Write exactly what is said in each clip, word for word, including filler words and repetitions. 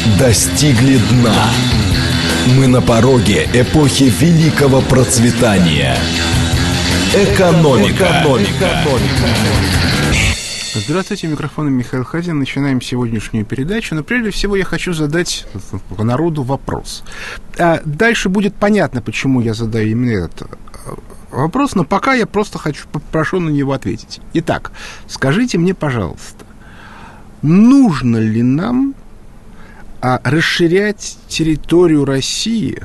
достигли дна. Мы на пороге эпохи великого процветания. Экономика. Экономика. Здравствуйте, микрофон Михаил Хазин. Начинаем сегодняшнюю передачу. Но прежде всего я хочу задать народу вопрос. А дальше будет понятно, почему я задаю именно этот вопрос, но пока я просто хочу, попрошу на него ответить. Итак, скажите мне, пожалуйста, нужно ли нам а, расширять территорию России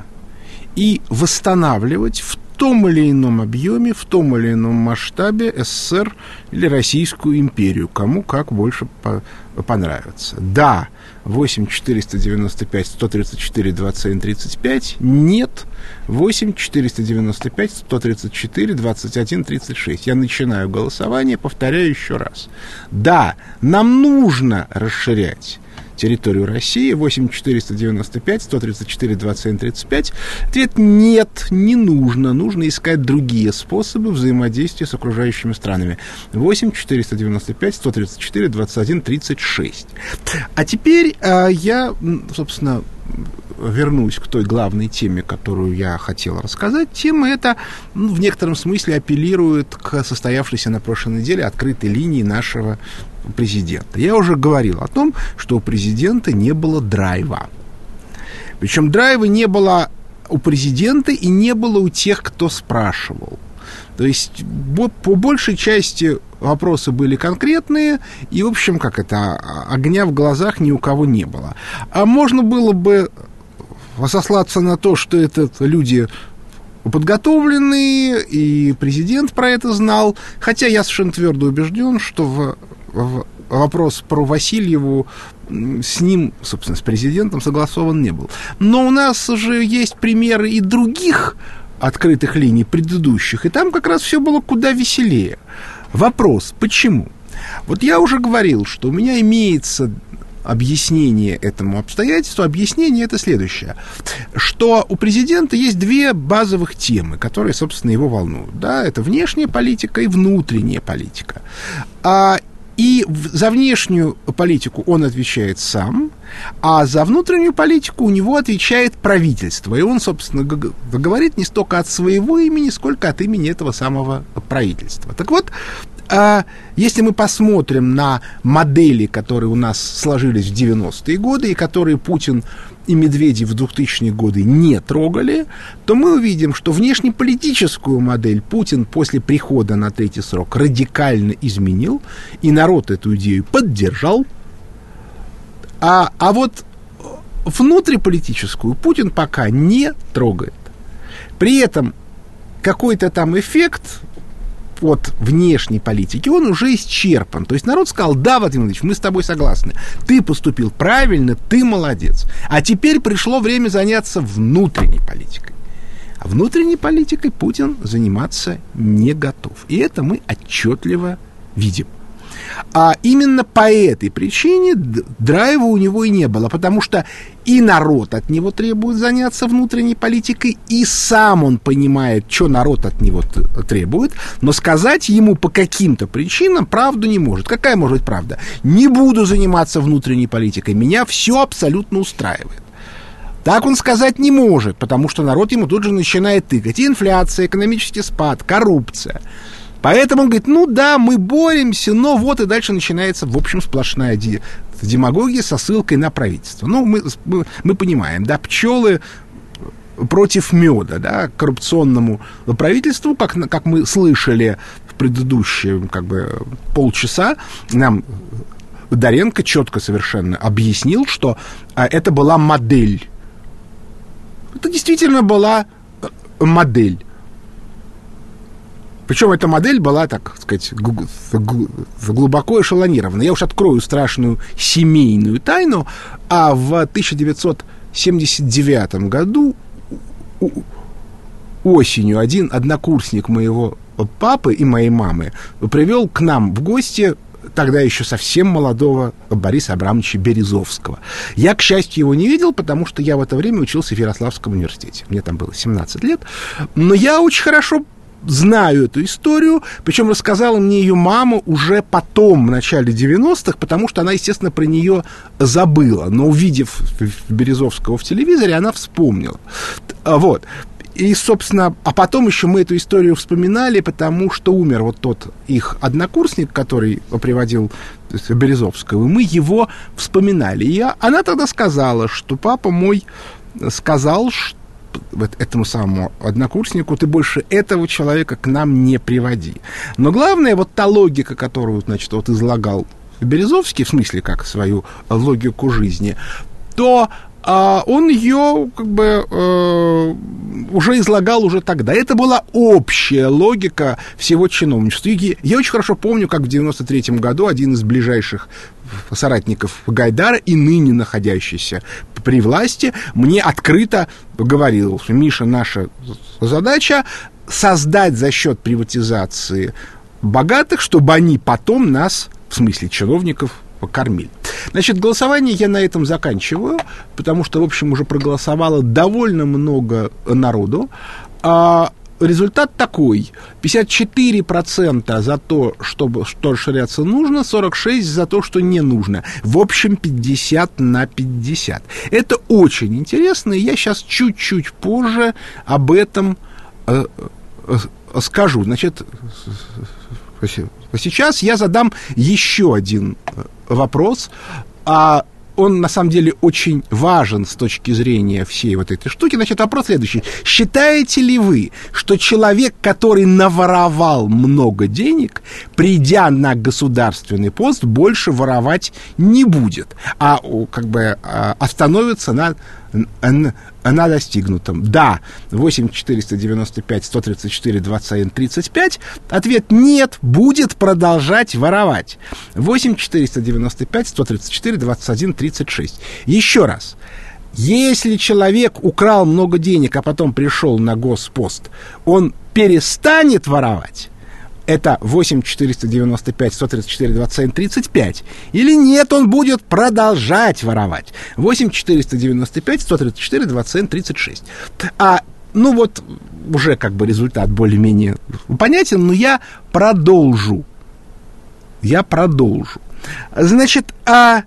и восстанавливать в том или ином объеме, в том или ином масштабе СССР или Российскую империю, кому как больше по- понравится. Да, восемь четыреста девяносто пять сто тридцать четыре двадцать один тридцать пять, нет, восемь четыреста девяносто пять сто тридцать четыре двадцать один тридцать шесть. Я начинаю голосование, повторяю еще раз. Да, нам нужно расширять территорию России, восемь четыреста девяносто пять сто тридцать четыре двадцать один тридцать пять. Ответ: нет, не нужно. Нужно искать другие способы взаимодействия с окружающими странами. восемь четыреста девяносто пять сто тридцать четыре двадцать один тридцать шесть. А теперь а, я, собственно, вернусь к той главной теме, которую я хотел рассказать. Тема эта, ну, в некотором смысле апеллирует к состоявшейся на прошлой неделе открытой линии нашего президента. Я уже говорил о том, что у президента не было драйва. Причем драйва не было у президента и не было у тех, кто спрашивал. То есть по большей части вопросы были конкретные, и, в общем, как это, огня в глазах ни у кого не было. А можно было бы сослаться на то, что это люди подготовленные, и президент про это знал, хотя я совершенно твердо убежден, что в, в вопрос про Васильеву с ним, собственно, с президентом согласован не был. Но у нас же есть примеры и других открытых линий предыдущих, и там как раз все было куда веселее. Вопрос: почему? Вот я уже говорил, что у меня имеется объяснение этому обстоятельству. Объяснение это следующее, что у президента есть две базовых темы, которые, собственно, его волнуют. Да, это внешняя политика и внутренняя политика. А И за внешнюю политику он отвечает сам, а за внутреннюю политику у него отвечает правительство. И он, собственно, говорит не столько от своего имени, сколько от имени этого самого правительства. Так вот, если мы посмотрим на модели, которые у нас сложились в девяностые годы, и которые Путин и Медведев в двухтысячные годы не трогали, то мы увидим, что внешнеполитическую модель Путин после прихода на третий срок радикально изменил, и народ эту идею поддержал. А, а вот внутриполитическую Путин пока не трогает. При этом какой-то там эффект от внешней политики, он уже исчерпан. То есть народ сказал: да, Владимир Владимирович, мы с тобой согласны. Ты поступил правильно, ты молодец. А теперь пришло время заняться внутренней политикой. А внутренней политикой Путин заниматься не готов. И это мы отчетливо видим. А именно по этой причине драйва у него и не было, потому что и народ от него требует заняться внутренней политикой, и сам он понимает, что народ от него требует, но сказать ему по каким-то причинам правду не может. Какая может быть правда? Не буду заниматься внутренней политикой, меня все абсолютно устраивает. Так он сказать не может, потому что народ ему тут же начинает тыкать. И инфляция, экономический спад, коррупция. Поэтому он говорит: ну да, мы боремся, но вот и дальше начинается, в общем, сплошная демагогия со ссылкой на правительство. Ну, мы, мы, мы понимаем, да, пчелы против меда, да, коррупционному правительству, как, как мы слышали в предыдущие, как бы, полчаса, нам Доренко четко совершенно объяснил, что а, это была модель. Это действительно была модель. Причем эта модель была, так сказать, глубоко эшелонирована. Я уж открою страшную семейную тайну. А в тысяча девятьсот семьдесят девятом году осенью один однокурсник моего папы и моей мамы привел к нам в гости тогда еще совсем молодого Бориса Абрамовича Березовского. Я, к счастью, его не видел, потому что я в это время учился в Ярославском университете. Мне там было семнадцать лет. Но я очень хорошо знаю эту историю, причем рассказала мне ее мама уже потом, в начале девяностых, потому что она, естественно, про нее забыла. Но увидев Березовского в телевизоре, она вспомнила. Вот. И, собственно, а потом еще мы эту историю вспоминали, потому что умер вот тот их однокурсник, который приводил Березовского, и мы его вспоминали. И я, она тогда сказала, что папа мой сказал, что вот этому самому однокурснику: ты больше этого человека к нам не приводи. Но главное, вот та логика, которую, значит, вот излагал Березовский, в смысле, как свою логику жизни, то а, он ее как бы э, уже излагал уже тогда. Это была общая логика всего чиновничества. И я очень хорошо помню, как в девяносто третьем году один из ближайших соратников Гайдара и ныне находящийся при власти мне открыто говорил, что: Миша, наша задача создать за счет приватизации богатых, чтобы они потом нас, в смысле чиновников, покормили. Значит, голосование я на этом заканчиваю, потому что, в общем, уже проголосовало довольно много народу. А результат такой: пятьдесят четыре процента за то, чтобы, что расширяться нужно, сорок шесть процентов за то, что не нужно. В общем, пятьдесят на пятьдесят. Это очень интересно, и я сейчас чуть-чуть позже об этом э, э, скажу. Значит, сейчас я задам еще один вопрос, а он, на самом деле, очень важен с точки зрения всей вот этой штуки. Значит, вопрос следующий. Считаете ли вы, что человек, который наворовал много денег, придя на государственный пост, больше воровать не будет, а как бы остановится на, на, на достигнутом? Да, восемь четыреста девяносто пять сто тридцать четыре двадцать один тридцать пять. Ответ: нет, будет продолжать воровать. восемь четыреста девяносто пять сто тридцать четыре двадцать один тридцать шесть. Еще раз. Если человек украл много денег, а потом пришел на госпост, он перестанет воровать? Это восемь четыреста девяносто пять сто тридцать четыре двадцать один тридцать пять. Или нет, он будет продолжать воровать? восемь четыреста девяносто пять сто тридцать четыре двадцать один тридцать шесть. А, ну вот, уже как бы результат более-менее понятен, но я продолжу. Я продолжу. Значит, а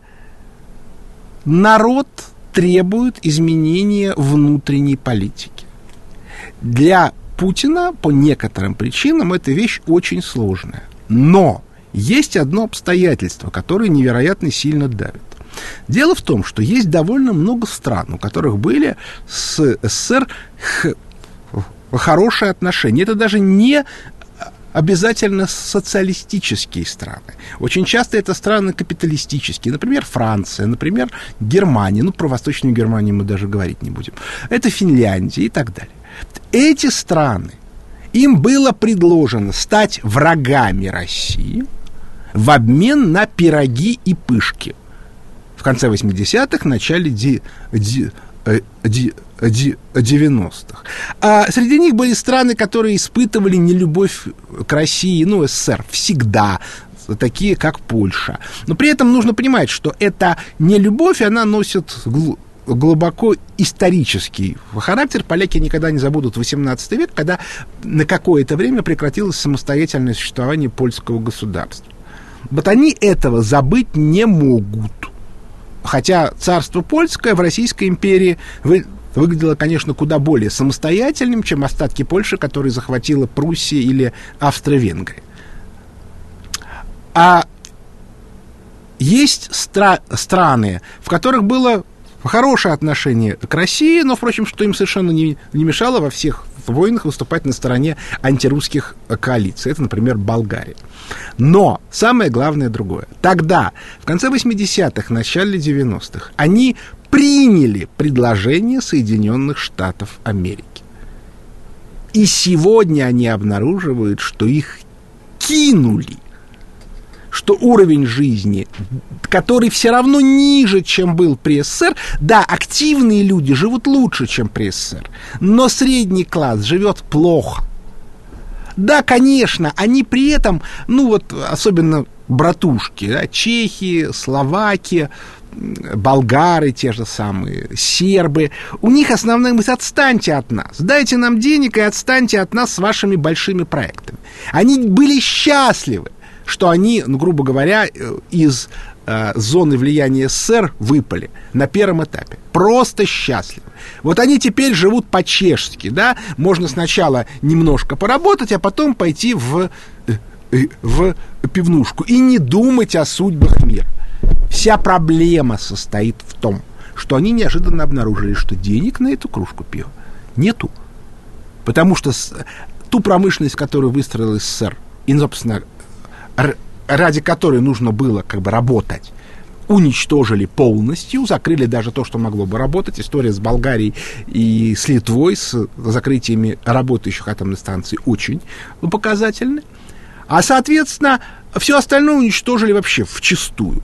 народ требует изменения внутренней политики. Для Путина по некоторым причинам эта вещь очень сложная. Но есть одно обстоятельство, которое невероятно сильно давит. Дело в том, что есть довольно много стран, у которых были с СССР хорошие отношения. Это даже не обязательно социалистические страны. Очень часто это страны капиталистические. Например, Франция, например, Германия. Ну, про Восточную Германию мы даже говорить не будем. Это Финляндия и так далее. Эти страны, им было предложено стать врагами России в обмен на пироги и пышки. В конце восьмидесятых, начале ди, ди, ди, ди, девяностых. А среди них были страны, которые испытывали нелюбовь к России, ну, СССР, всегда, такие как Польша. Но при этом нужно понимать, что эта нелюбовь, она носит глубоко исторический характер. Поляки никогда не забудут восемнадцатый век, когда на какое-то время прекратилось самостоятельное существование польского государства. Вот они этого забыть не могут. Хотя царство польское в Российской империи вы, выглядело, конечно, куда более самостоятельным, чем остатки Польши, которые захватила Пруссия или Австро-Венгрия. А есть стра- страны, в которых было хорошее отношение к России, но, впрочем, что им совершенно не, не мешало во всех войнах выступать на стороне антирусских коалиций. Это, например, Болгария. Но самое главное другое. Тогда, в конце восьмидесятых, начале девяностых, они приняли предложение Соединенных Штатов Америки. И сегодня они обнаруживают, что их кинули. Что уровень жизни, который все равно ниже, чем был при СССР, да, активные люди живут лучше, чем при СССР, но средний класс живет плохо. Да, конечно, они при этом, ну вот, особенно братушки, да, чехи, словаки, болгары те же самые, сербы, у них основная мысль: отстаньте от нас, дайте нам денег и отстаньте от нас с вашими большими проектами. Они были счастливы, что они, ну, грубо говоря, из э, зоны влияния СССР выпали на первом этапе. Просто счастливы. Вот они теперь живут по-чешски, да, можно сначала немножко поработать, а потом пойти в, в пивнушку и не думать о судьбах мира. Вся проблема состоит в том, что они неожиданно обнаружили, что денег на эту кружку пива нету. Потому что с, ту промышленность, которую выстроил СССР, и, собственно, ради которой нужно было как бы работать, уничтожили полностью, закрыли даже то, что могло бы работать. История с Болгарией и с Литвой, с закрытиями работающих атомных станций, очень показательны. А, соответственно, все остальное уничтожили вообще вчистую.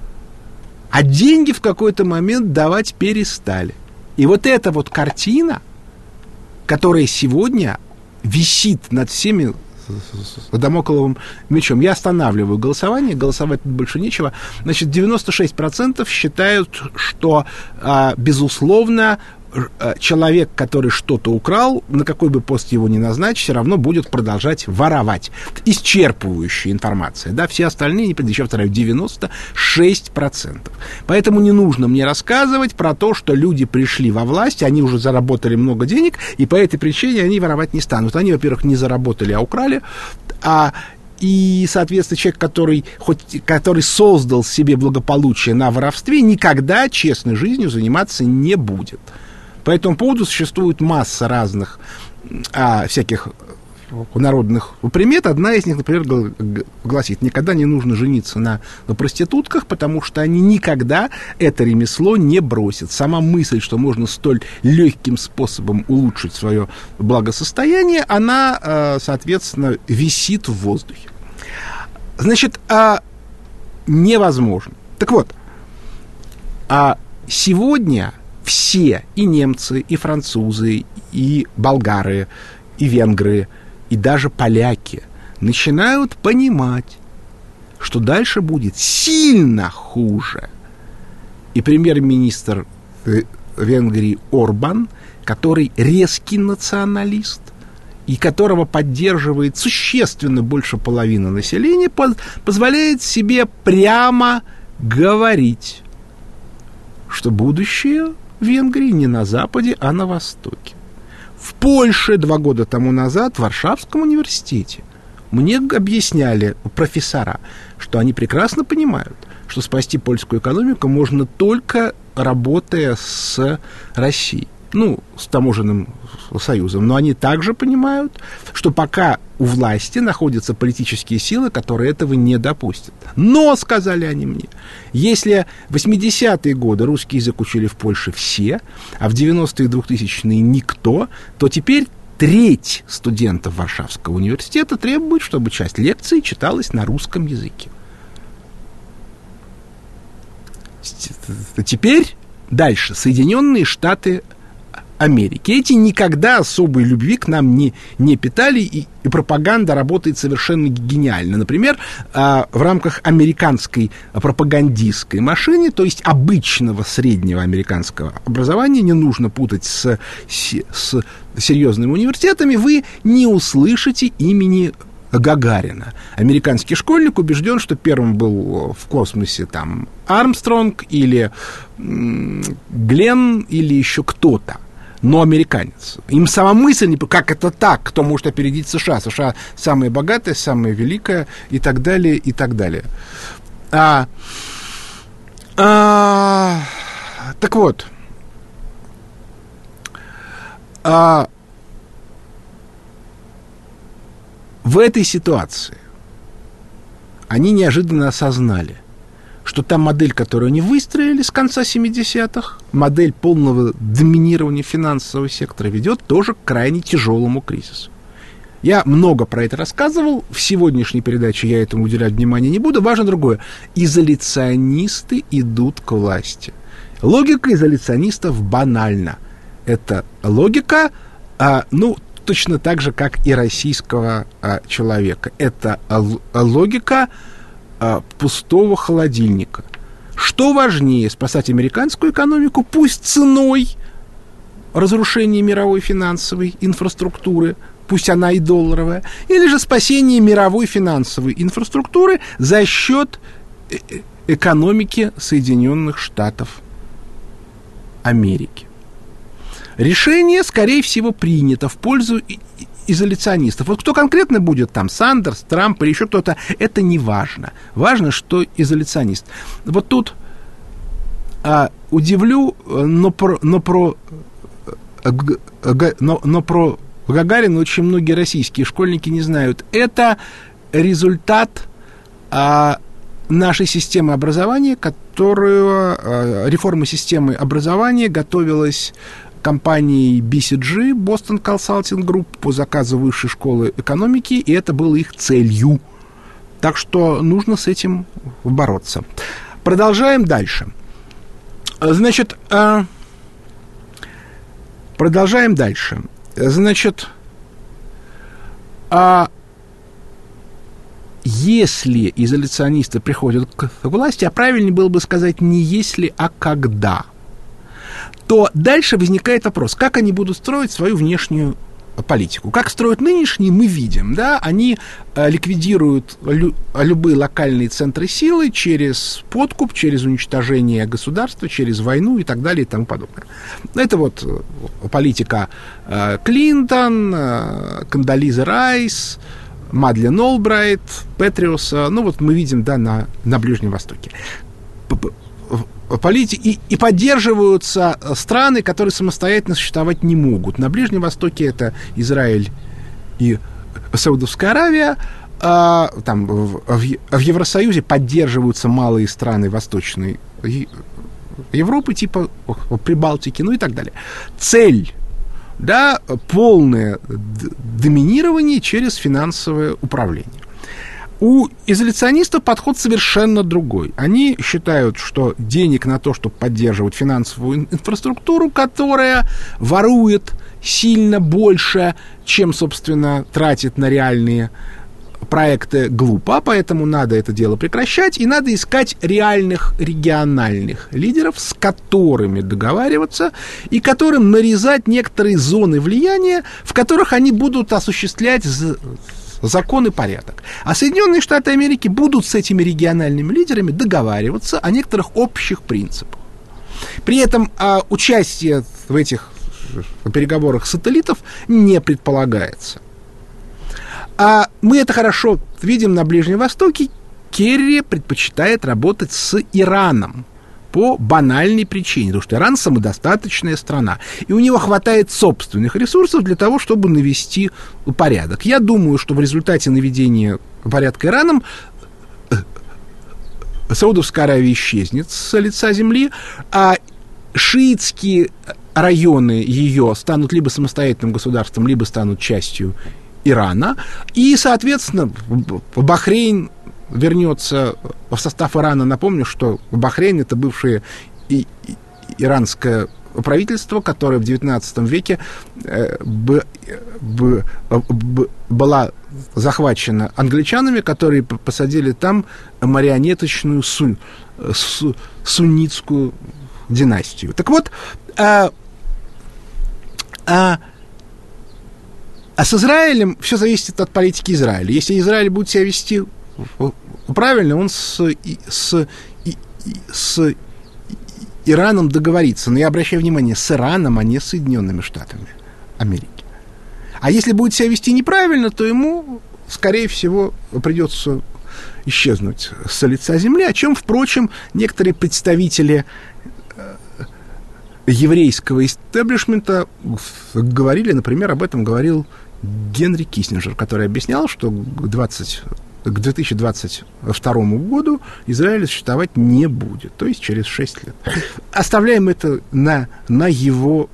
А деньги в какой-то момент давать перестали. И вот эта вот картина, которая сегодня висит над всеми дамокловым мечом. Я останавливаю голосование, голосовать больше нечего. Значит, девяносто шесть процентов считают, что, безусловно, человек, который что-то украл, на какой бы пост его ни назначить, все равно будет продолжать воровать. Исчерпывающая информация. Да, все остальные, не еще вторая, девяносто шесть процентов. Поэтому не нужно мне рассказывать про то, что люди пришли во власть, они уже заработали много денег, и по этой причине они воровать не станут. Они, во-первых, не заработали, а украли, а и, соответственно, человек, который, хоть, который создал себе благополучие на воровстве, никогда честной жизнью заниматься не будет. По этому поводу существует масса разных а, всяких народных примет. Одна из них, например, гласит: никогда не нужно жениться на, на проститутках, потому что они никогда это ремесло не бросят. Сама мысль, что можно столь легким способом улучшить свое благосостояние, она, соответственно, висит в воздухе. Значит, невозможно. Так вот, сегодня все, и немцы, и французы, и болгары, и венгры, и даже поляки начинают понимать, что дальше будет сильно хуже. И премьер-министр Венгрии Орбан, который резкий националист, и которого поддерживает существенно больше половины населения, позволяет себе прямо говорить, что будущее в Венгрии не на Западе, а на Востоке. В Польше два года тому назад в Варшавском университете мне объясняли профессора, что они прекрасно понимают, что спасти польскую экономику можно только работая с Россией, ну, с таможенным союзом. Но они также понимают, что пока у власти находятся политические силы, которые этого не допустят. Но, сказали они мне, если в восьмидесятые годы русский язык учили в Польше все, а в девяностые и двухтысячные никто, то теперь треть студентов Варшавского университета требует, чтобы часть лекций читалась на русском языке. Теперь дальше. Соединенные Штаты Америки. Эти никогда особой любви к нам не, не питали, и, и пропаганда работает совершенно гениально. Например, э, в рамках американской пропагандистской машины, то есть обычного среднего американского образования, не нужно путать с, с, с серьезными университетами, вы не услышите имени Гагарина. Американский школьник убежден, что первым был в космосе там Армстронг или м- Гленн или еще кто-то. Но американец. Им сама мысль, не, как это так, кто может опередить США. США самая богатая, самая великая и так далее, и так далее. А, а, так вот. А, в этой ситуации они неожиданно осознали, что та модель, которую они выстроили с конца семидесятых, модель полного доминирования финансового сектора, ведет тоже к крайне тяжелому кризису. Я много про это рассказывал. В сегодняшней передаче я этому уделять внимания не буду. Важно другое. Изоляционисты идут к власти. Логика изоляционистов банальна. Это логика, а, ну, точно так же, как и российского а, человека. Это л- логика а, пустого холодильника. Что важнее, спасать американскую экономику, пусть ценой разрушения мировой финансовой инфраструктуры, пусть она и долларовая, или же спасение мировой финансовой инфраструктуры за счет экономики Соединенных Штатов Америки. Решение, скорее всего, принято в пользу изоляционистов. Вот кто конкретно будет там, Сандерс, Трамп или еще кто-то, это не важно. Важно, что изоляционист. Вот тут а, удивлю, но про, но про, но, но про Гагарина очень многие российские школьники не знают. Это результат а, нашей системы образования, которую, а, реформа системы образования готовилась компанией би си джи, Boston Consulting Group, по заказу Высшей школы экономики, и это было их целью. Так что нужно с этим бороться. Продолжаем дальше. Значит, продолжаем дальше. Значит, а если изоляционисты приходят к власти, а правильнее было бы сказать не если, а когда, то дальше возникает вопрос, как они будут строить свою внешнюю политику. Как строят нынешние, мы видим, да, они э, ликвидируют лю- любые локальные центры силы через подкуп, через уничтожение государства, через войну и так далее и тому подобное. Это вот политика э, Клинтон, э, Кондолиза Райс, Мадлен Олбрайт, Петриуса, ну вот мы видим, да, на, на Ближнем Востоке. Полити... И, и поддерживаются страны, которые самостоятельно существовать не могут. На Ближнем Востоке это Израиль и Саудовская Аравия. А, там, в, в Евросоюзе поддерживаются малые страны Восточной Европы, типа Прибалтики, ну и так далее. Цель, да, полное доминирование через финансовое управление. У изоляционистов подход совершенно другой. Они считают, что денег на то, чтобы поддерживать финансовую инфраструктуру, которая ворует сильно больше, чем, собственно, тратит на реальные проекты, глупо, поэтому надо это дело прекращать, и надо искать реальных региональных лидеров, с которыми договариваться, и которым нарезать некоторые зоны влияния, в которых они будут осуществлять закон и порядок. А Соединенные Штаты Америки будут с этими региональными лидерами договариваться о некоторых общих принципах. При этом а, участие в этих переговорах сателлитов не предполагается. А мы это хорошо видим на Ближнем Востоке. Керри предпочитает работать с Ираном по банальной причине, потому что Иран самодостаточная страна, и у него хватает собственных ресурсов для того, чтобы навести порядок. Я думаю, что в результате наведения порядка Ираном Саудовская Аравия исчезнет с лица земли, а шиитские районы ее станут либо самостоятельным государством, либо станут частью Ирана, и, соответственно, Бахрейн вернется в состав Ирана. Напомню, что Бахрейн — это бывшее и, и, иранское правительство, которое в девятнадцатом веке э, б, б, б, была захвачена англичанами, которые посадили там марионеточную су, су, суннитскую династию. Так вот, а, а, а с Израилем все зависит от политики Израиля. Если Израиль будет себя вести правильно, он с, с, с Ираном договорится. Но я обращаю внимание, с Ираном, а не с Соединенными Штатами Америки. А если будет себя вести неправильно, то ему, скорее всего, придется исчезнуть с лица земли, о чем, впрочем, некоторые представители еврейского истеблишмента говорили. Например, об этом говорил Генри Киссинджер, который объяснял, что к двадцать к две тысячи двадцать второму году Израиль существовать не будет, то есть через шесть лет. Оставляем это на, на его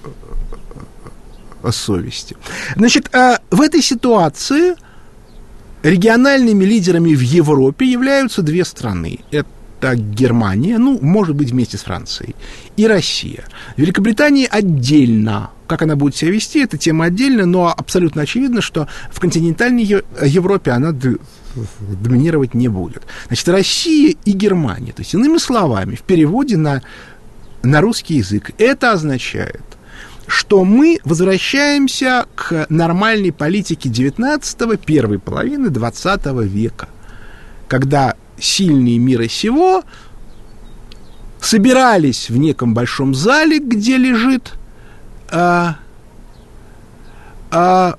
совести. Значит, в этой ситуации региональными лидерами в Европе являются две страны. Это это Германия, ну, может быть, вместе с Францией, и Россия. Великобритания отдельно. Как она будет себя вести, эта тема отдельно, но абсолютно очевидно, что в континентальной Европе она доминировать не будет. Значит, Россия и Германия. То есть, иными словами, в переводе на, на русский язык это означает, что мы возвращаемся к нормальной политике девятнадцатого, первой половины двадцатого века, когда сильные мира сего собирались в неком большом зале, где лежит а, а,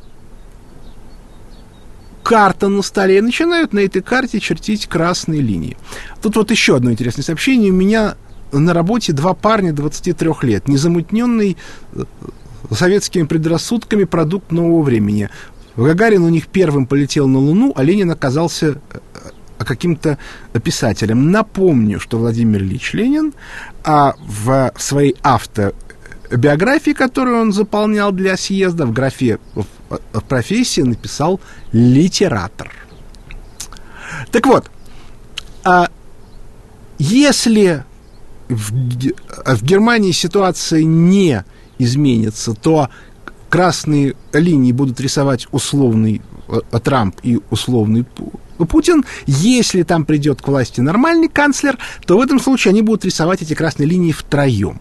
карта на столе, и начинают на этой карте чертить красные линии. Тут вот еще одно интересное сообщение. У меня на работе два парня двадцати трёх лет, незамутненный советскими предрассудками продукт нового времени. Гагарин у них первым полетел на Луну, а Ленин оказался каким-то писателем. Напомню, что Владимир Ильич Ленин а, в своей автобиографии, которую он заполнял для съезда, в графе в профессии написал «литератор». Так вот, а если в, в Германии ситуация не изменится, то красные линии будут рисовать условный Трамп и условный Путин. Если там придет к власти нормальный канцлер, то в этом случае они будут рисовать эти красные линии втроем.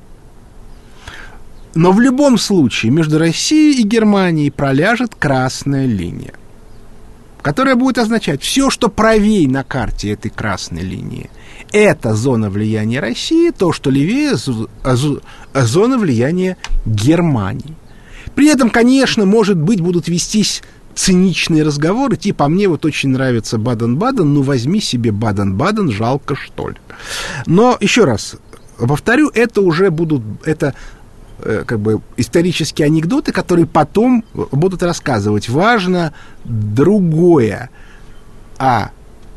Но в любом случае между Россией и Германией проляжет красная линия, которая будет означать, все, что правее на карте этой красной линии, это зона влияния России, то, что левее, зона влияния Германии. При этом, конечно, может быть, будут вестись циничные разговоры, типа, а мне вот очень нравится Баден-Баден, ну возьми себе Баден-Баден, жалко, что ли. Но, еще раз повторю, это уже будут, это как бы исторические анекдоты, которые потом будут рассказывать. Важно другое. А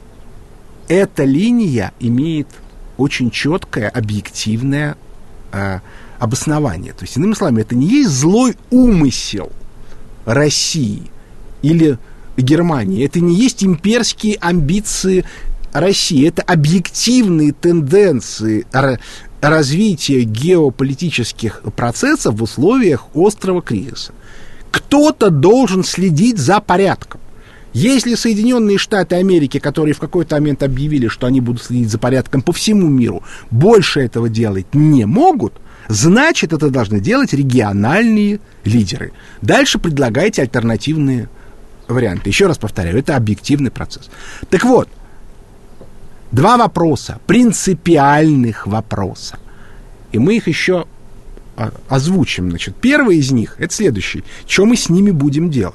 эта линия имеет очень четкое, объективное э, обоснование. То есть, иными словами, это не есть злой умысел России или Германии. Это не есть имперские амбиции России. Это объективные тенденции развития геополитических процессов в условиях острого кризиса. Кто-то должен следить за порядком. Если Соединенные Штаты Америки, которые в какой-то момент объявили, что они будут следить за порядком по всему миру, больше этого делать не могут, значит, это должны делать региональные лидеры. Дальше предлагайте альтернативные варианты. Еще раз повторяю, это объективный процесс. Так вот, два вопроса, принципиальных вопроса. И мы их еще озвучим. Значит, первый из них, это следующий. Что мы с ними будем делать?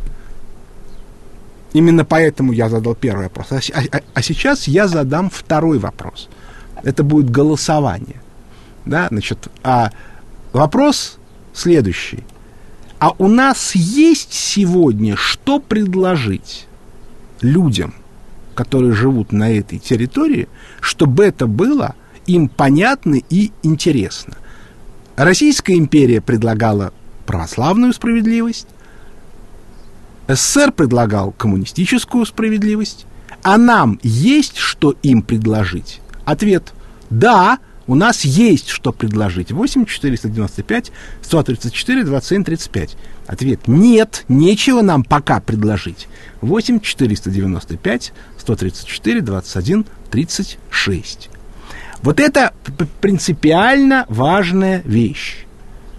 Именно поэтому я задал первый вопрос. А, а, а сейчас я задам второй вопрос. Это будет голосование. Да? Значит, а вопрос следующий. А у нас есть сегодня что предложить людям, которые живут на этой территории, чтобы это было им понятно и интересно? Российская империя предлагала православную справедливость, СССР предлагал коммунистическую справедливость, а нам есть что им предложить? Ответ – да, у нас есть что предложить. восемь четыреста девяносто пять сто тридцать четыре двадцать семь тридцать пять. Ответ – нет, нечего нам пока предложить. восемь четыреста девяносто пять сто тридцать четыре двадцать один тридцать шесть. Вот это принципиально важная вещь.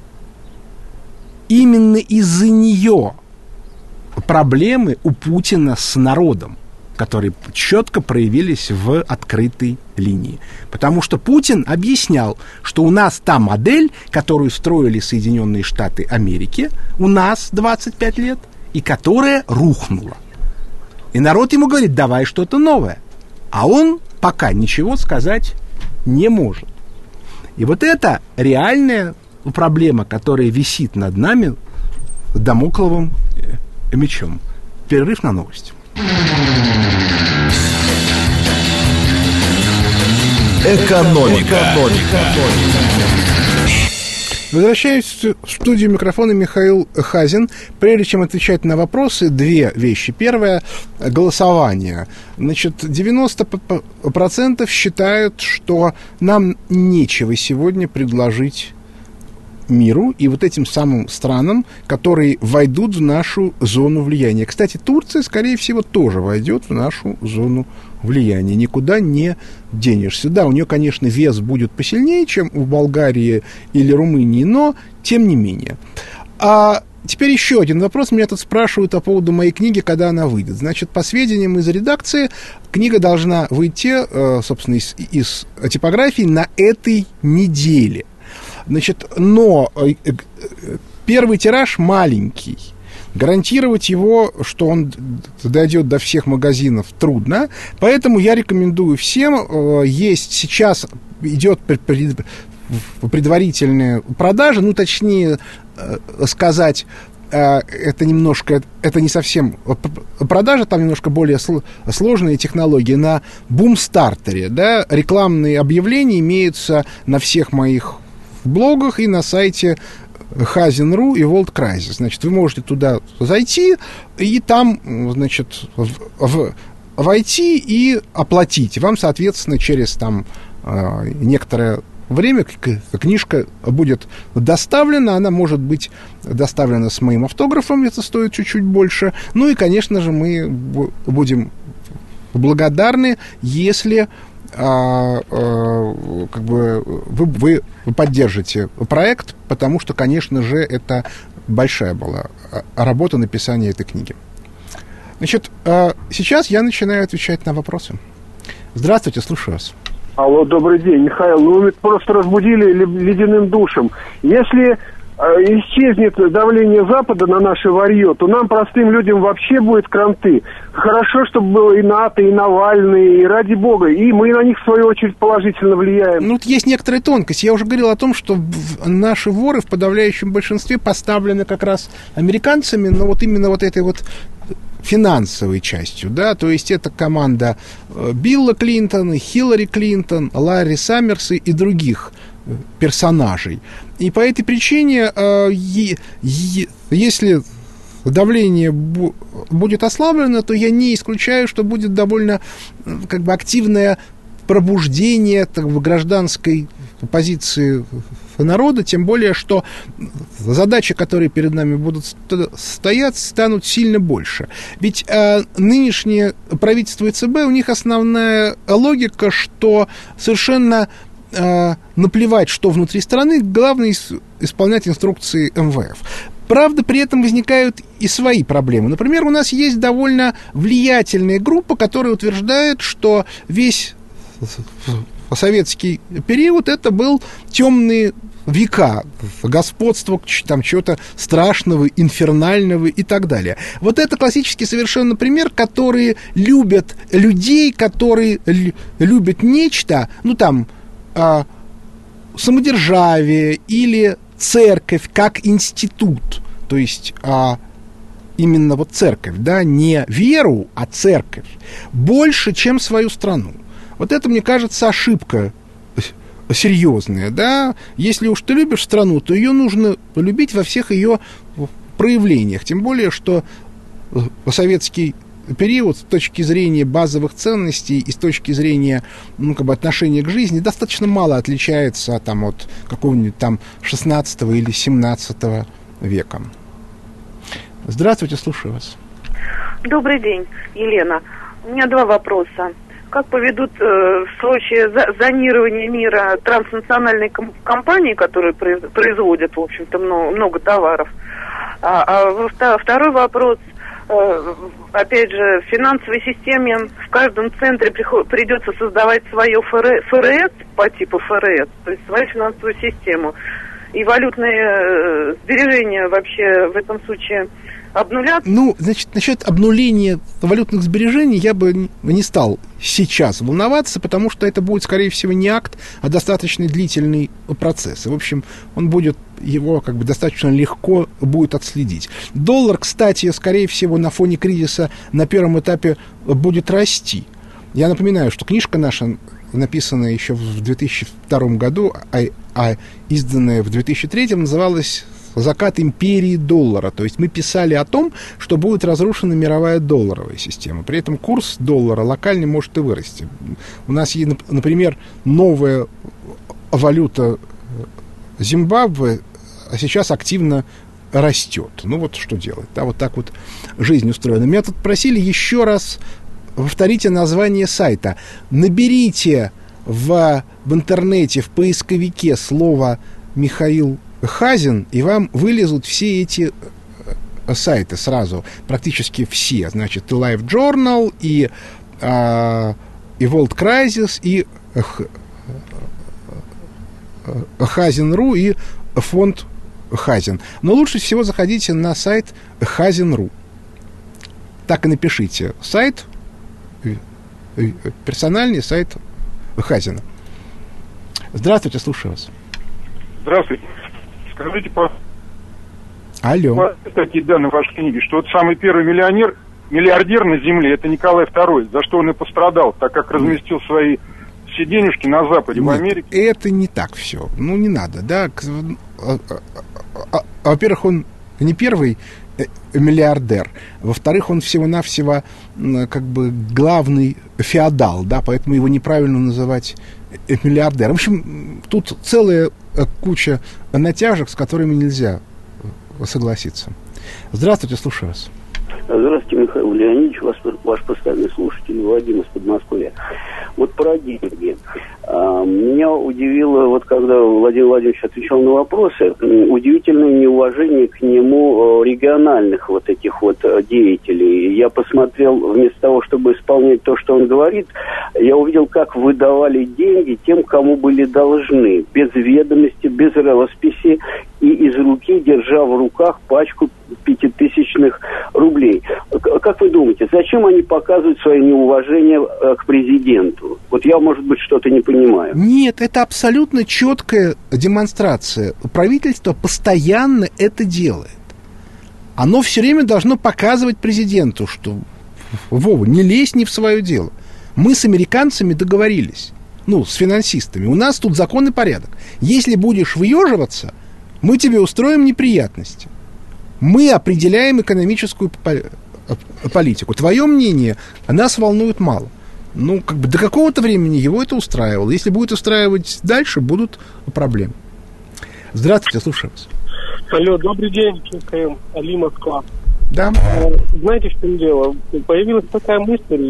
Именно из-за нее проблемы у Путина с народом, которые четко проявились в открытой линии. Потому что Путин объяснял, что у нас та модель, которую строили Соединенные Штаты Америки, у нас двадцать пять лет, и которая рухнула. И народ ему говорит, давай что-то новое. А он пока ничего сказать не может. И вот это реальная проблема, которая висит над нами дамокловым мечом. Перерыв на новости. Экономика. Экономика. Возвращаюсь в студию, микрофона Михаил Хазин. Прежде чем отвечать на вопросы, две вещи. Первое – голосование. Значит, девяносто процентов считают, что нам нечего сегодня предложить миру и вот этим самым странам, которые войдут в нашу зону влияния. Кстати, Турция, скорее всего, тоже войдет в нашу зону влияния. Никуда не денешься. Да, у нее, конечно, вес будет посильнее, чем у Болгарии или Румынии, но тем не менее. А теперь еще один вопрос. Меня тут спрашивают по поводу моей книги, когда она выйдет. Значит, по сведениям из редакции, книга должна выйти, собственно, из, из типографии на этой неделе. Значит, но первый тираж маленький. Гарантировать его, что он дойдет до всех магазинов, трудно. Поэтому я рекомендую всем. Есть сейчас идет предварительная продажа, ну, точнее сказать, это немножко, это не совсем продажа, там немножко более сложные технологии. На Бумстартере, да, рекламные объявления имеются на всех моих в блогах и на сайте Хазин точка ру и World Crisis. Значит, вы можете туда зайти и там, значит, в, в, войти и оплатить. Вам, соответственно, через там некоторое время книжка будет доставлена. Она может быть доставлена с моим автографом, это стоит чуть-чуть больше. Ну и, конечно же, мы будем благодарны, если А, а, как бы вы, вы поддержите проект, потому что, конечно же, это большая была работа написания этой книги. Значит, а, сейчас я начинаю отвечать на вопросы. Здравствуйте, слушаю вас. Алло, добрый день, Михаил. Ну, вы просто разбудили ледяным душем. Если исчезнет давление Запада на наше варье, то нам, простым людям, вообще будет кранты. Хорошо, чтобы было и НАТО, и Навальный, и ради бога. И мы на них, в свою очередь, положительно влияем. Ну, тут есть некоторые тонкости. Я уже говорил о том, что наши воры в подавляющем большинстве поставлены как раз американцами, но вот именно вот этой вот финансовой частью, да, то есть это команда Билла Клинтона, Хиллари Клинтон, Ларри Саммерса и других персонажей. И по этой причине, если давление будет ослаблено, то я не исключаю, что будет довольно как бы активное пробуждение так бы, гражданской позиции народа, тем более, что задачи, которые перед нами будут стоять, станут сильно больше. Ведь э, нынешнее правительство ЦБ, у них основная логика, что совершенно э, наплевать, что внутри страны, главное исполнять инструкции эм вэ эф. Правда, при этом возникают и свои проблемы. Например, у нас есть довольно влиятельная группа, которая утверждает, что весь советский период это был темные века, господство там чего-то страшного, инфернального и так далее. Вот это классический совершенно пример, которые любят людей, которые любят нечто, ну там, э, самодержавие или церковь как институт, то есть э, именно вот церковь, да, не веру, а церковь, больше, чем свою страну. Вот это, мне кажется, ошибка серьезная, да. Если уж ты любишь страну, то ее нужно любить во всех ее проявлениях. Тем более, что советский период с точки зрения базовых ценностей и с точки зрения, ну, как бы отношения к жизни достаточно мало отличается там, от какого-нибудь там шестнадцатого или семнадцатого века. Здравствуйте, слушаю вас. Добрый день, Елена. У меня два вопроса. Как поведут э, в случае за, зонирования мира транснациональные ком- компании, которые произ, производят, в общем-то, много, много товаров? А, а второй вопрос. Э, опять же, в финансовой системе в каждом центре приход, придется создавать свое ФРС по типу ФРС, то есть свою финансовую систему. И валютные э, сбережения вообще в этом случае обнулятся? Ну, значит, насчет обнуления валютных сбережений я бы не стал сейчас волноваться, потому что это будет, скорее всего, не акт, а достаточно длительный процесс. И, в общем, он будет, его как бы достаточно легко будет отследить. Доллар, кстати, скорее всего, на фоне кризиса на первом этапе будет расти. Я напоминаю, что книжка наша написанная еще в две тысячи втором году, а, а изданная в две тысячи третьем, называлась «Закат империи доллара». То есть мы писали о том, что будет разрушена мировая долларовая система. При этом курс доллара локально может и вырасти. У нас есть, например, новая валюта Зимбабве, а сейчас активно растет. Ну вот что делать, да, вот так вот жизнь устроена. Меня тут просили еще раз повторите название сайта. Наберите в, в интернете, в поисковике слово «Михаил Хазин», и вам вылезут все эти сайты сразу, практически все. Значит, и Life Journal, и, а, и World Crisis, и Хазин.ру, и фонд Хазин. Но лучше всего заходите на сайт Хазин.ру. Так и напишите. Сайт, персональный сайт Хазина. Здравствуйте, слушаю вас. Здравствуйте. Скажите, по... Алло. такие данные в вашей книге, что вот самый первый миллионер, миллиардер на Земле, это Николай второй, за что он и пострадал, так как разместил свои все денежки на Западе, Нет, в Америке. Это не так все. Ну, не надо, да. Во-первых, он не первый миллиардер. Во-вторых, он всего-навсего как бы главный феодал, да, поэтому его неправильно называть миллиардером. В общем, тут целая куча натяжек, с которыми нельзя согласиться. Здравствуйте, слушаю вас. Здравствуйте, Михаил Леонидович, ваш, ваш постоянный слушатель, Вадим из Подмосковья. Вот про деньги. А, меня удивило, вот когда Владимир Владимирович отвечал на вопросы, удивительное неуважение к нему региональных вот этих вот деятелей. Я посмотрел, вместо того, чтобы исполнять то, что он говорит, я увидел, как выдавали деньги тем, кому были должны, без ведомости, без росписи, и из руки, держа в руках пачку пятитысячных рублей. Как вы думаете, зачем они показывают свое неуважение к президенту? Вот я, может быть, что-то не понимаю. Нет, это абсолютно четкая демонстрация. Правительство постоянно это делает. Оно все время должно показывать президенту, что Вова, не лезь не в свое дело. Мы с американцами договорились, ну, с финансистами. У нас тут закон и порядок. Если будешь выеживаться, мы тебе устроим неприятности. Мы определяем экономическую политику. Твое мнение нас волнует мало. Ну, как бы до какого-то времени его это устраивало. Если будет устраивать дальше, будут проблемы. Здравствуйте, слушаю вас. Алло, добрый день, Михаил, Али, Москва. Да. Знаете, что дело? Появилась такая мысль,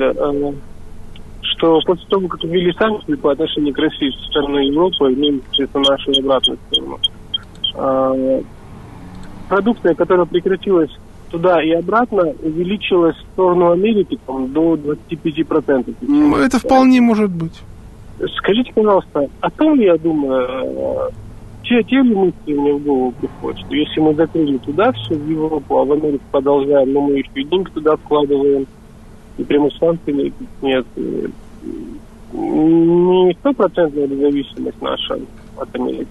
что после того, как ввели санкции по отношению к России со стороны Европы, имеем чисто нашу обратную сторону, продукция, которая прекратилась туда и обратно, увеличилась в сторону Америки там, до двадцать пять процентов. Ну, это вполне может быть. Скажите, пожалуйста, о том я думаю, те, те ли мысли мне в голову приходят, что если мы закрыли туда все, в Европу, а в Америку продолжаем, но мы еще и деньги туда вкладываем, и прямо санкций нет, не стопроцентная зависимость наша от Америки.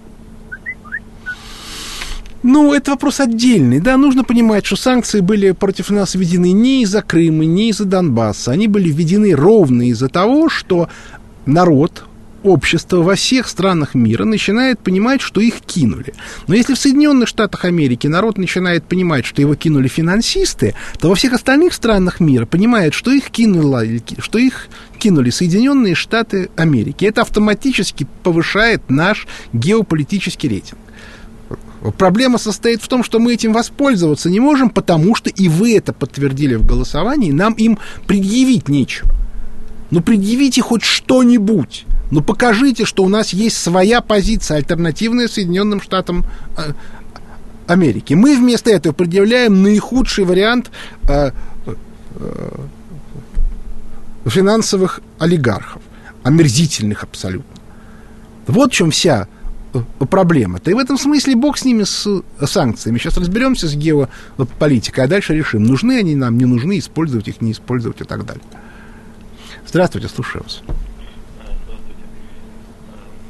Ну, это вопрос отдельный, да, нужно понимать, что санкции были против нас введены не из-за Крыма, не из-за Донбасса, они были введены ровно из-за того, что народ, общество во всех странах мира начинает понимать, что их кинули. Но если в Соединенных Штатах Америки народ начинает понимать, что его кинули финансисты, то во всех остальных странах мира понимает, что их кинуло, что их кинули Соединенные Штаты Америки. Это автоматически повышает наш геополитический рейтинг. Проблема состоит в том, что мы этим воспользоваться не можем, потому что, и вы это подтвердили в голосовании, нам им предъявить нечего. Ну, предъявите хоть что-нибудь. Ну, покажите, что у нас есть своя позиция, альтернативная Соединенным Штатам Америки. Мы вместо этого предъявляем наихудший вариант э, э, финансовых олигархов. Омерзительных абсолютно. Вот в чем вся проблема-то. И в этом смысле бог с ними, с санкциями. Сейчас разберемся с геополитикой, а дальше решим, нужны они нам, не нужны, использовать их, не использовать и так далее. Здравствуйте, слушаю вас.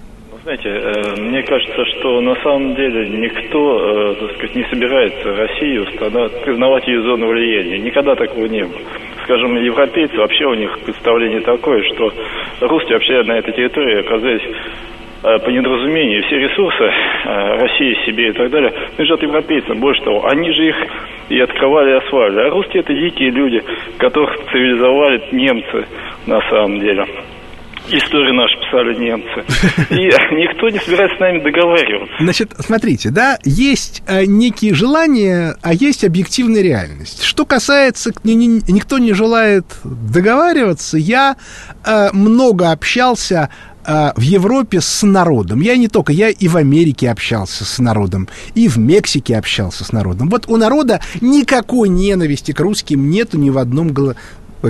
Знаете, мне кажется, что на самом деле никто, так сказать, не собирается Россию признавать ее зону влияния. Никогда такого не было. Скажем, европейцы, вообще у них представление такое, что русские вообще на этой территории оказались по недоразумению. Все ресурсы России, себе и так далее лежат европейцам. Больше того, они же их и открывали, и осваивали. А русские — это дикие люди, которых цивилизовали немцы на самом деле. Историю нашу писали немцы. И никто не собирается с нами договариваться. Значит, смотрите, да, есть э, некие желания, а есть объективная реальность. Что касается, ни, ни, никто не желает договариваться, я э, много общался э, в Европе с народом. Я не только, я и в Америке общался с народом, и в Мексике общался с народом. Вот у народа никакой ненависти к русским нету ни в одном глазу.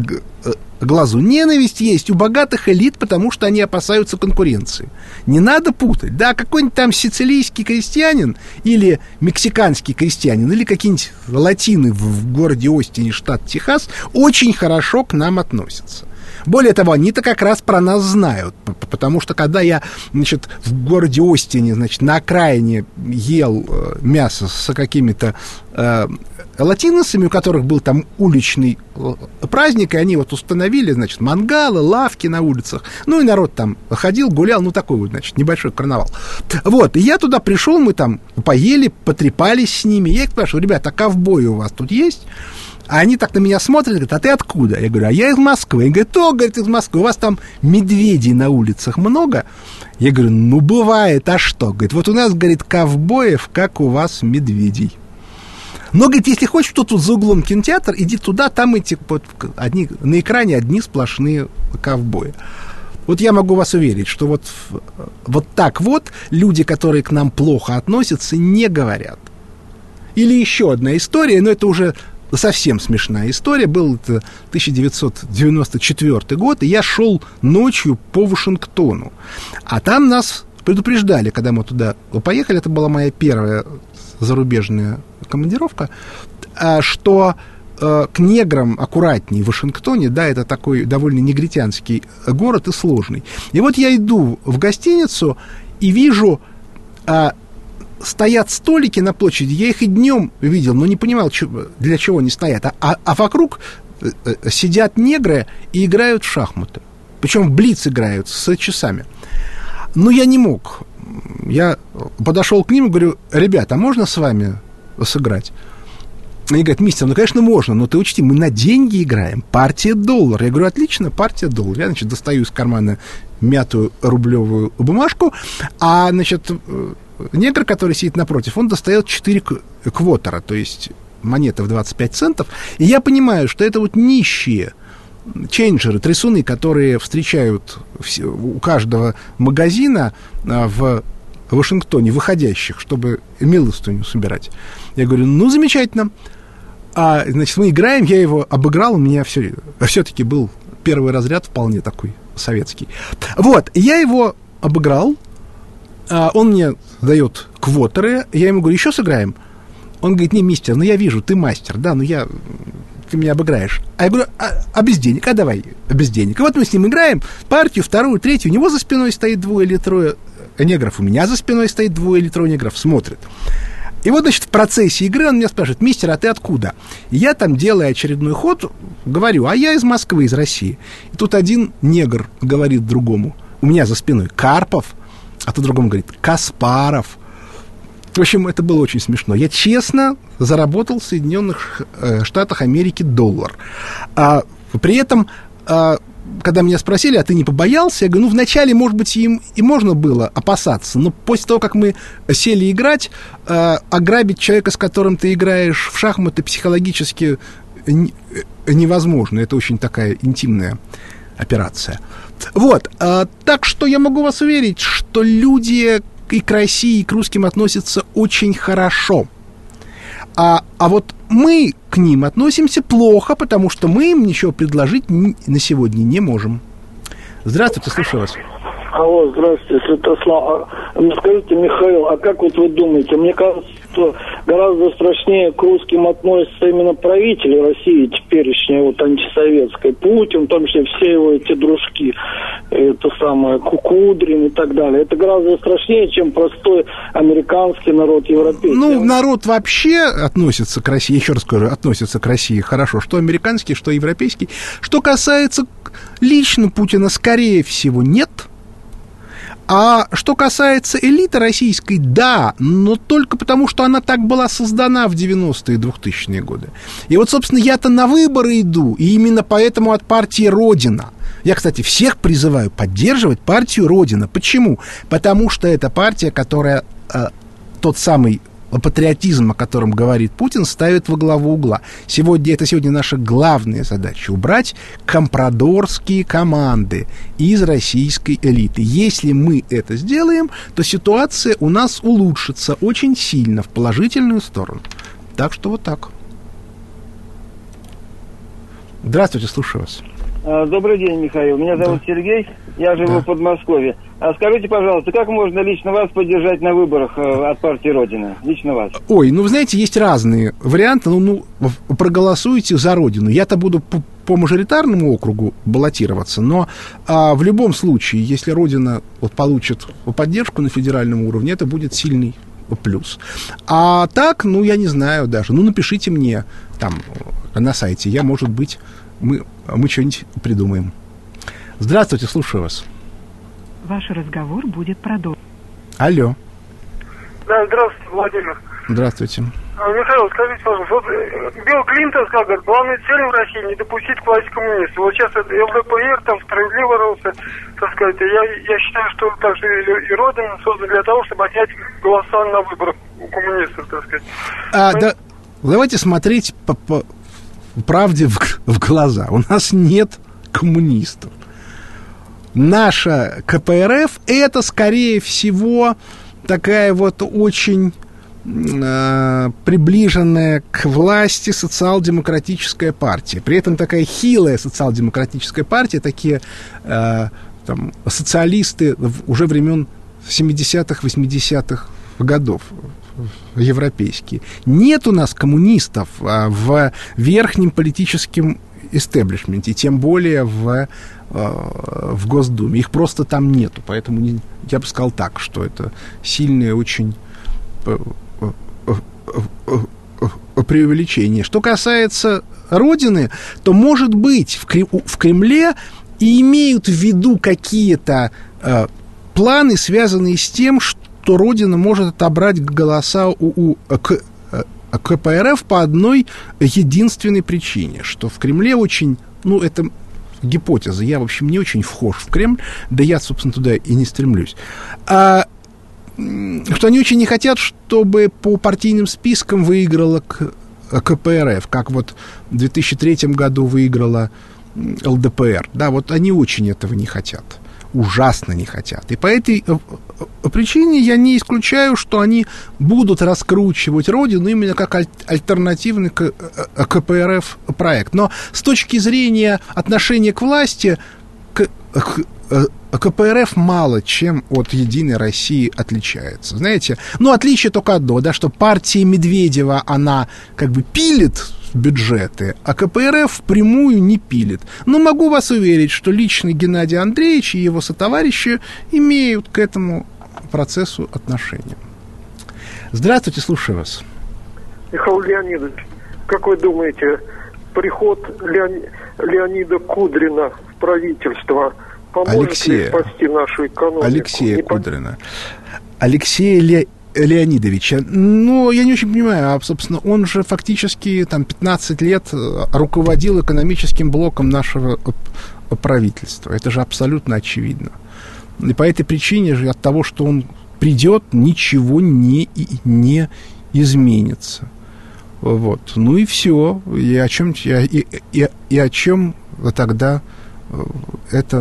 глазу. Ненависть есть у богатых элит, потому что они опасаются конкуренции. Не надо путать. Да, какой-нибудь там сицилийский крестьянин или мексиканский крестьянин или какие-нибудь латины в городе Остине, штат Техас, очень хорошо к нам относятся. Более того, они-то как раз про нас знают, потому что когда я, значит, в городе Остине, значит, на окраине ел мясо с какими-то э, латиносами, у которых был там уличный праздник, и они вот установили, значит, мангалы, лавки на улицах, ну и народ там ходил, гулял, ну такой вот, значит, небольшой карнавал. Вот, и я туда пришел, мы там поели, потрепались с ними, я их спрашиваю: ребята, а ковбои у вас тут есть? А они так на меня смотрят, говорят: а ты откуда? Я говорю: а я из Москвы. Они говорят: о, говорит, из Москвы, у вас там медведей на улицах много? Я говорю: ну, бывает, а что? Говорит: вот у нас, говорит, ковбоев, как у вас медведей. Но, говорит, если хочешь, то тут за углом кинотеатр, иди туда, там эти, вот, одни, на экране одни сплошные ковбои. Вот я могу вас уверить, что вот, вот так вот люди, которые к нам плохо относятся, не говорят. Или еще одна история, но это уже совсем смешная история. Был это тысяча девятьсот девяносто четвёртый год, и я шел ночью по Вашингтону. А там нас предупреждали, когда мы туда поехали, это была моя первая зарубежная командировка, что к неграм аккуратней в Вашингтоне, да, это такой довольно негритянский город и сложный. И вот я иду в гостиницу и вижу... стоят столики на площади, я их и днем видел, но не понимал, для чего они стоят. А, а, а вокруг сидят негры и играют в шахматы. Причем в блиц играют с часами. Но я не мог. Я подошел к ним и говорю: ребята, а можно с вами сыграть? Они говорят: мистер, ну, конечно, можно, но ты учти, мы на деньги играем, партия доллар. Я говорю: отлично, партия доллар. Я, значит, достаю из кармана мятую рублевую бумажку, а, значит, негр, который сидит напротив, он достает четыре квотера, то есть монеты в двадцать пять центов, и я понимаю, что это вот нищие чейнджеры, трясуны, которые встречают у каждого магазина в Вашингтоне, выходящих, чтобы милостыню собирать. Я говорю: ну, замечательно. А, значит, мы играем, я его обыграл, у меня все, все-таки был первый разряд вполне такой советский. Вот, я его обыграл, а он мне дает квотеры, я ему говорю: еще сыграем? Он говорит: не, мистер, ну я вижу, ты мастер, да, ну я, ты меня обыграешь. А я говорю: а, а без денег? А давай, без денег. И вот мы с ним играем, партию, вторую, третью, у него за спиной стоит двое или трое негров, у меня за спиной стоит двое или трое негров, смотрит. И вот, значит, в процессе игры он меня спрашивает: мистер, а ты откуда? И я там, делая очередной ход, говорю: а я из Москвы, из России. И тут один негр говорит другому, у меня за спиной: Карпов. А тут другому говорит: Каспаров. В общем, это было очень смешно. Я честно заработал в Соединенных Штатах Америки доллар. А при этом, а, когда меня спросили: а ты не побоялся? Я говорю: ну, вначале, может быть, им и можно было опасаться, но после того, как мы сели играть, а, ограбить человека, с которым ты играешь в шахматы, психологически невозможно. Это очень такая интимная операция. Вот, а, так что я могу вас уверить, что люди и к России, и к русским относятся очень хорошо. А, а вот мы к ним относимся плохо, потому что мы им ничего предложить на сегодня не можем. Здравствуйте, слушаю вас. Алло, здравствуйте, Святослав. А, скажите, Михаил, а как вот вы думаете, мне кажется, что гораздо страшнее к русским относятся именно правители России теперешней, вот антисоветской. Путин, в том числе все его эти дружки, это самое, Кудрин и так далее. Это гораздо страшнее, чем простой американский народ, европейский. Ну, народ вообще относится к России, еще раз скажу, относится к России хорошо, что американский, что европейский. Что касается лично Путина, скорее всего, нет. А что касается элиты российской, да, но только потому, что она так была создана в девяностые и двухтысячные годы. И вот, собственно, я-то на выборы иду, и именно поэтому от партии «Родина». Я, кстати, всех призываю поддерживать партию «Родина». Почему? Потому что это партия, которая э, тот самый патриотизм, о котором говорит Путин, ставит во главу угла. Сегодня, это сегодня наша главная задача — убрать компрадорские команды из российской элиты. Если мы это сделаем, то ситуация у нас улучшится очень сильно в положительную сторону. Так что вот так. Здравствуйте, слушаю вас. Добрый день, Михаил. Меня зовут да. Сергей, я живу да. в Подмосковье. А скажите, пожалуйста, как можно лично вас поддержать на выборах от партии «Родина»? Лично вас. Ой, ну, вы знаете, есть разные варианты. Ну, ну проголосуйте за «Родину». Я-то буду по, по мажоритарному округу баллотироваться, но а, в любом случае, если «Родина» вот, получит поддержку на федеральном уровне, это будет сильный плюс. А так, ну, я не знаю даже. Ну, напишите мне там на сайте. Я, может быть, мы, мы что-нибудь придумаем. Здравствуйте, слушаю вас. Ваш разговор будет продолжен. Алло. Да, здравствуйте, Владимир. Здравствуйте. А, Михаил, скажите, пожалуйста, вот Билл Клинтон сказал, говорит, главной целью в России не допустить к власти коммунистов. Вот сейчас это ЛДПР там справедливо рвался, так сказать. Я, я считаю, что также и, и Родина создана для того, чтобы отнять голоса на выборах у коммунистов, так сказать. А, да, давайте смотреть по, по правде в, в глаза. У нас нет коммунистов. Наша КПРФ — это, скорее всего, такая вот очень э, приближенная к власти социал-демократическая партия. При этом такая хилая социал-демократическая партия, такие э, там, социалисты уже времен семидесятых, восьмидесятых годов европейские. Нет у нас коммунистов а, в верхнем политическом истеблишменте, тем более в, в Госдуме. Их просто там нету. Поэтому не, я бы сказал так, что это сильное очень преувеличение. Что касается Родины, то, может быть, в, Крем, в Кремле и имеют в виду какие-то э, планы, связанные с тем, что Родина может отобрать голоса у, у к, КПРФ по одной единственной причине, что в Кремле очень, ну, это гипотеза, я, в общем, не очень вхож в Кремль, да я, собственно, туда и не стремлюсь, а, что они очень не хотят, чтобы по партийным спискам выиграла КПРФ, как вот в две тысячи третьем году выиграла ЛДПР, да, вот они очень этого не хотят. Ужасно не хотят. И по этой причине я не исключаю, что они будут раскручивать Родину именно как аль- альтернативный к- КПРФ проект. Но с точки зрения отношения к власти, к- к- КПРФ мало чем от «Единой России» отличается. Знаете, ну, отличие только одно, да, что партия Медведева, она как бы пилит бюджеты, а КПРФ впрямую не пилит. Но могу вас уверить, что лично Геннадий Андреевич и его сотоварищи имеют к этому процессу отношение. Здравствуйте, слушаю вас. Михаил Леонидович, как вы думаете, приход Леони... Леонида Кудрина в правительство поможет Алексея. ли спасти нашу экономику? Алексея не Кудрина. Алексея Ле... Леонидовича. Ну, я не очень понимаю, а, собственно, он же фактически там пятнадцать лет руководил экономическим блоком нашего правительства. Это же абсолютно очевидно. И по этой причине же от того, что он придет, ничего не, не изменится. Вот. Ну и все. И о чем, и, и, и о чем тогда это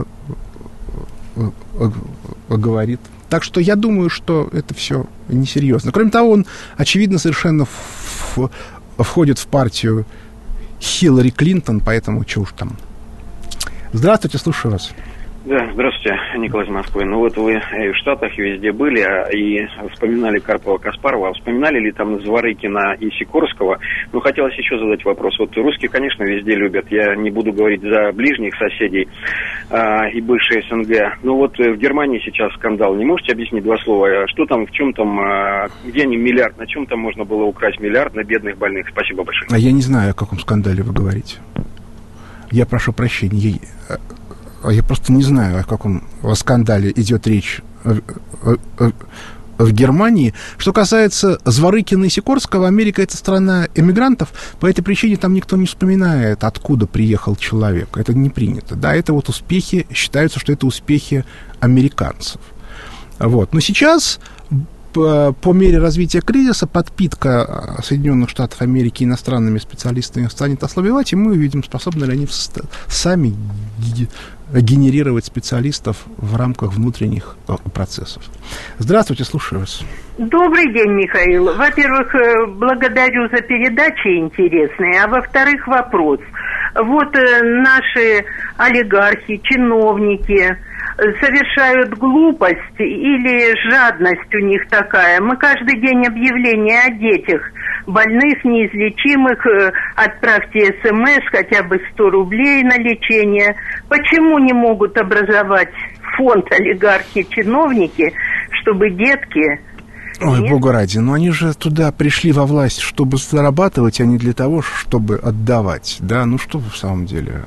говорит? Так что я думаю, что это все несерьезно. Кроме того, он, очевидно, совершенно в, входит в партию Хиллари Клинтон, поэтому что уж там. Здравствуйте, слушаю вас. Да, здравствуйте, Николай из Москвы. Ну вот вы и в Штатах, и везде были, и вспоминали Карпова-Каспарова, а вспоминали ли там Зворыкина и Сикорского? Ну, хотелось еще задать вопрос. Вот русские, конечно, везде любят, я не буду говорить за ближних соседей а, и бывшие СНГ, но вот в Германии сейчас скандал. Не можете объяснить два слова? Что там, в чем там, а, где они миллиард, на чем там можно было украсть миллиард на бедных больных? Спасибо большое. А я не знаю, о каком скандале вы говорите. Я прошу прощения, я... Я просто не знаю, о каком скандале идет речь в, в, в Германии. Что касается Зворыкина и Сикорского, Америка — это страна эмигрантов, по этой причине там никто не вспоминает, откуда приехал человек. Это не принято. Да, это вот успехи, считаются, что это успехи американцев. Вот. Но сейчас, по, по мере развития кризиса, подпитка Соединенных Штатов Америки иностранными специалистами станет ослабевать, и мы увидим, способны ли они сами генерировать специалистов в рамках внутренних процессов. Здравствуйте, слушаю вас. Добрый день, Михаил. Во-первых, благодарю за передачи интересные, а во-вторых, вопрос. Вот наши олигархи, чиновники совершают глупость или жадность у них такая. Мы каждый день объявления о детях больных, неизлечимых, отправьте смс, хотя бы сто рублей на лечение. Почему не могут образовать фонд олигархи-чиновники, чтобы детки... Ой, Нет? Богу ради, но они же туда пришли во власть, чтобы зарабатывать, а не для того, чтобы отдавать. Да, ну что в самом деле?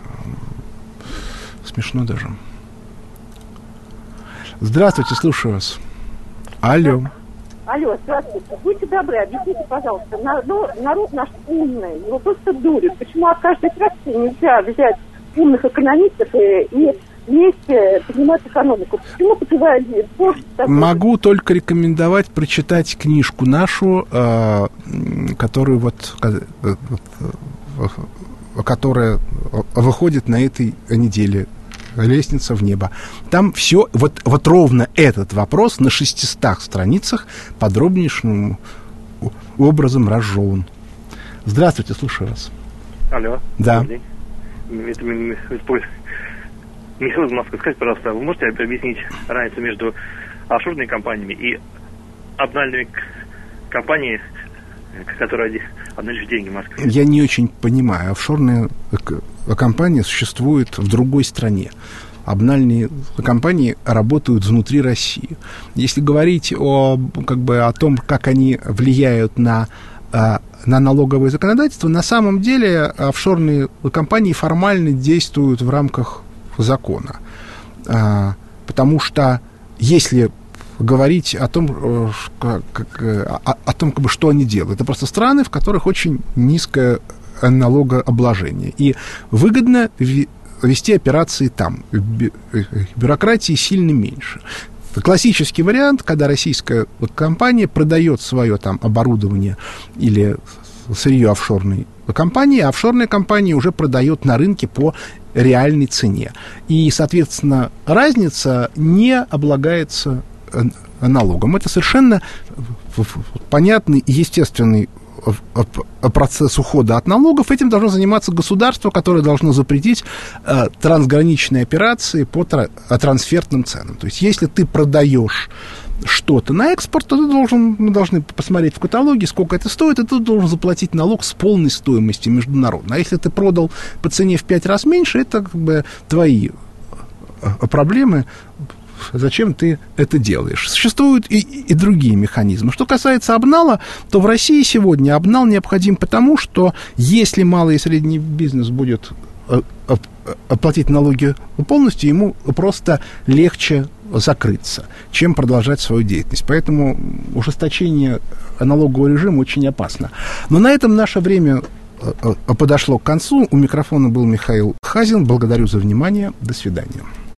Смешно даже. Здравствуйте, слушаю вас. Алло. Алло, здравствуйте. Будьте добры, объясните, пожалуйста, народ наш умный, его просто дурят. Почему от каждой фракции нельзя взять умных экономистов и, и вместе поднимать экономику? Почему попивают борщ? Могу только рекомендовать прочитать книжку нашу, э, которую вот, э, э, которая выходит на этой неделе. «Лестница в небо». Там все, вот, вот ровно этот вопрос на шестистах страницах подробнейшим образом разжеван. Здравствуйте, слушаю вас. Алло. Да. Это Михаил из Москвы. Скажите, пожалуйста, вы можете объяснить разницу между офшорными компаниями и обнальными компаниями, которые обналичивают деньги в Москве? Я не очень понимаю. Офшорная компания существует в другой стране. Обнальные компании работают внутри России. Если говорить о, как бы, о том, как они влияют на, на налоговое законодательство, на самом деле офшорные компании формально действуют в рамках закона. Потому что если говорить о том, как, о, о том как бы, что они делают, это просто страны, в которых очень низкое налогообложение. И выгодно вести операции там. Бюрократии сильно меньше. Это классический вариант, когда российская компания продает свое там оборудование или сырье офшорной компании, а офшорная компания уже продает на рынке по реальной цене. И, соответственно, разница не облагается налогом. Это совершенно понятный и естественный процесс ухода от налогов. Этим должно заниматься государство, которое должно запретить э, трансграничные операции по тра- трансфертным ценам. То есть, если ты продаешь что-то на экспорт, то ты должен, мы должны посмотреть в каталоге, сколько это стоит, и ты должен заплатить налог с полной стоимостью международно. А если ты продал по цене в пять раз меньше, это как бы твои проблемы. Зачем ты это делаешь? Существуют и, и другие механизмы. Что касается обнала, то в России сегодня обнал необходим потому, что если малый и средний бизнес будет оплатить налоги полностью, ему просто легче закрыться, чем продолжать свою деятельность. Поэтому ужесточение налогового режима очень опасно. Но на этом наше время подошло к концу. У микрофона был Михаил Хазин. Благодарю за внимание. До свидания.